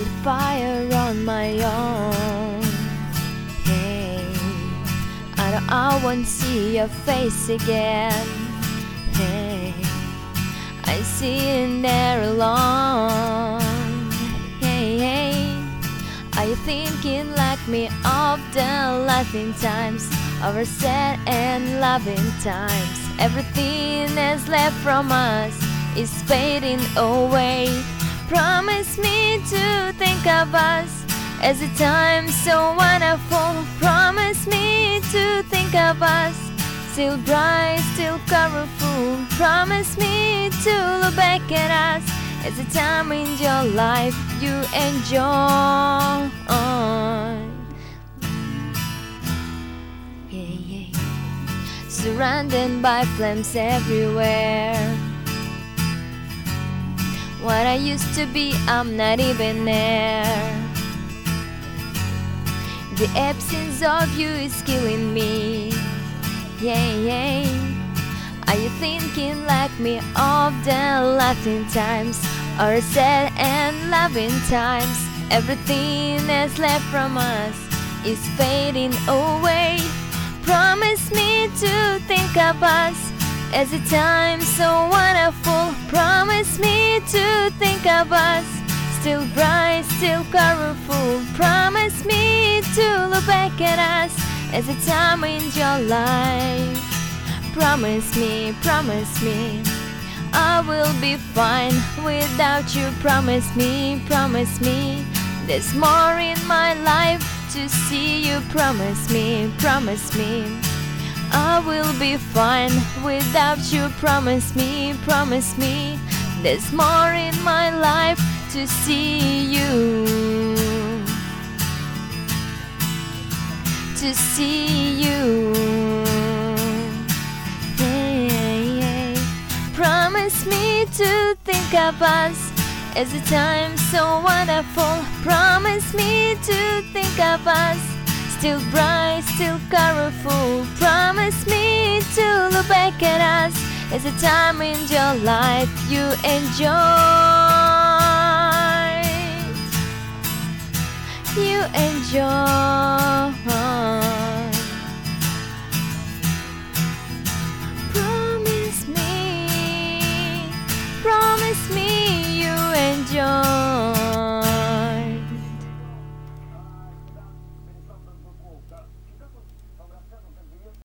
set fire on my own. Hey, I won't see your face again. Hey, I see you there alone. Hey, hey, are you thinking like me of the laughing times, our sad and loving times? Everything that's left from us is fading away. Promise me to think of us as a time so wonderful. Promise me to think of us still bright, still colorful. Promise me to look back at us as a time in your life you enjoy. Yeah, yeah. Surrounded by flames everywhere. What I used to be, I'm not even there. The absence of you is killing me. Yeah, yeah. Are you thinking like me of the laughing times, or sad and loving times? Everything that's left from us is fading away. Promise me to think of us as a time so wonderful. Promise me to think of us still bright, still colorful. Promise me to look back at us as a time in your life. Promise me, I will be fine without you. Promise me, there's more in my life to see you. Promise me, I will be fine without you. Promise me, there's more in my life to see you. To see you. Yeah, yeah. Promise me to think of us as a time so wonderful. Promise me to think of us still bright, still colorful. Promise me to look back at us as a time in your life you enjoy. You enjoy.